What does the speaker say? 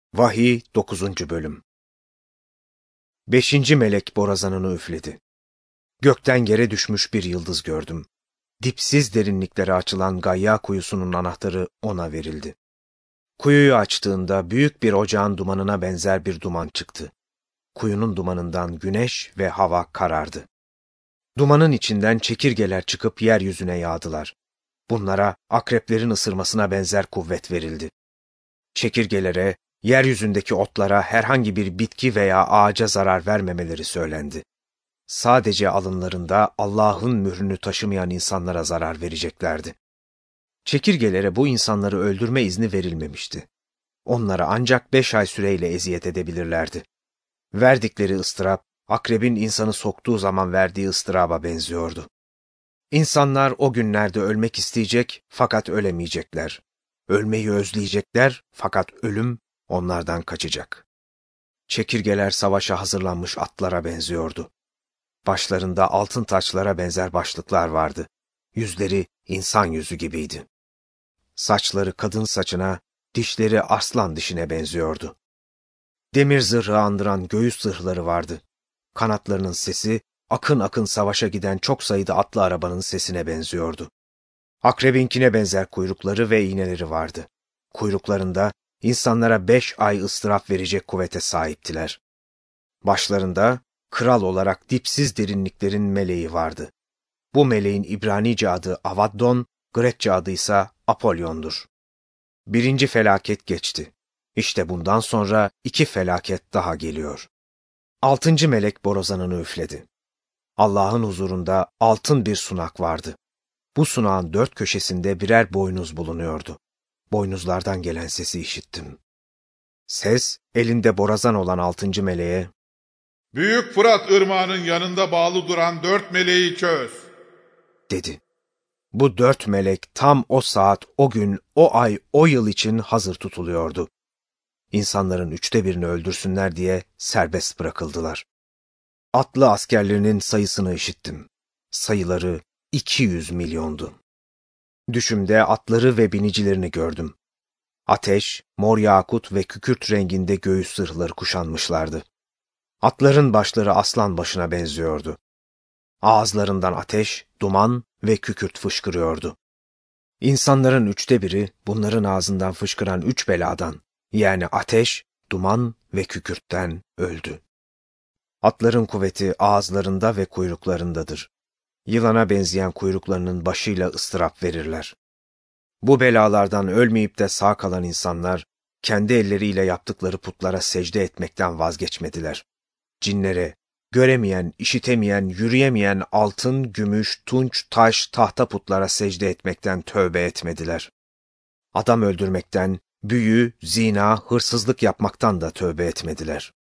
Vahiy 9. Bölüm. 5. melek borazanını üfledi. Gökten yere düşmüş bir yıldız gördüm. Dipsiz derinliklere açılan Gayya kuyusunun anahtarı ona verildi. Kuyuyu açtığında büyük bir ocağın dumanına benzer bir duman çıktı. Kuyunun dumanından güneş ve hava karardı. Dumanın içinden çekirgeler çıkıp yeryüzüne yağdılar. Bunlara akreplerin ısırmasına benzer kuvvet verildi. Çekirgelere, yeryüzündeki otlara herhangi bir bitki veya ağaca zarar vermemeleri söylendi. Sadece alınlarında Allah'ın mührünü taşımayan insanlara zarar vereceklerdi. Çekirgelere bu insanları öldürme izni verilmemişti. Onlara ancak 5 ay süreyle eziyet edebilirlerdi. Verdikleri ıstırap, akrebin insanı soktuğu zaman verdiği ıstıraba benziyordu. İnsanlar o günlerde ölmek isteyecek fakat ölemeyecekler. Ölmeyi özleyecekler fakat ölüm onlardan kaçacak. Çekirgeler savaşa hazırlanmış atlara benziyordu. Başlarında altın taçlara benzer başlıklar vardı. Yüzleri insan yüzü gibiydi. Saçları kadın saçına, dişleri aslan dişine benziyordu. Demir zırhı andıran göğüs zırhları vardı. Kanatlarının sesi, akın akın savaşa giden çok sayıda atlı arabanın sesine benziyordu. Akrebinkine benzer kuyrukları ve iğneleri vardı. Kuyruklarında insanlara 5 ay ıstırap verecek kuvvete sahiptiler. Başlarında kral olarak dipsiz derinliklerin meleği vardı. Bu meleğin İbranice adı Avaddon, Grekçe adı ise Apollon'dur. 1. felaket geçti. İşte bundan sonra 2 felaket daha geliyor. 6. melek borazanını üfledi. Allah'ın huzurunda altın bir sunak vardı. Bu sunağın 4 köşesinde birer boynuz bulunuyordu. Boynuzlardan gelen sesi işittim. Ses, elinde borazan olan 6. meleğe, "Büyük Fırat ırmağının yanında bağlı duran 4 meleği çöz," dedi. Bu 4 melek tam o saat, o gün, o ay, o yıl için hazır tutuluyordu. İnsanların 1/3'ünü öldürsünler diye serbest bırakıldılar. Atlı askerlerinin sayısını işittim. Sayıları 200 milyondu. Düşümde atları ve binicilerini gördüm. Ateş, mor yakut ve kükürt renginde göğüs zırhları kuşanmışlardı. Atların başları aslan başına benziyordu. Ağızlarından ateş, duman ve kükürt fışkırıyordu. İnsanların 1/3'ü bunların ağzından fışkıran 3 beladan, yani ateş, duman ve kükürtten öldü. Atların kuvveti ağızlarında ve kuyruklarındadır. Yılana benzeyen kuyruklarının başıyla ıstırap verirler. Bu belalardan ölmeyip de sağ kalan insanlar, kendi elleriyle yaptıkları putlara secde etmekten vazgeçmediler. Cinlere, göremeyen, işitemeyen, yürüyemeyen altın, gümüş, tunç, taş, tahta putlara secde etmekten tövbe etmediler. Adam öldürmekten, büyü, zina, hırsızlık yapmaktan da tövbe etmediler.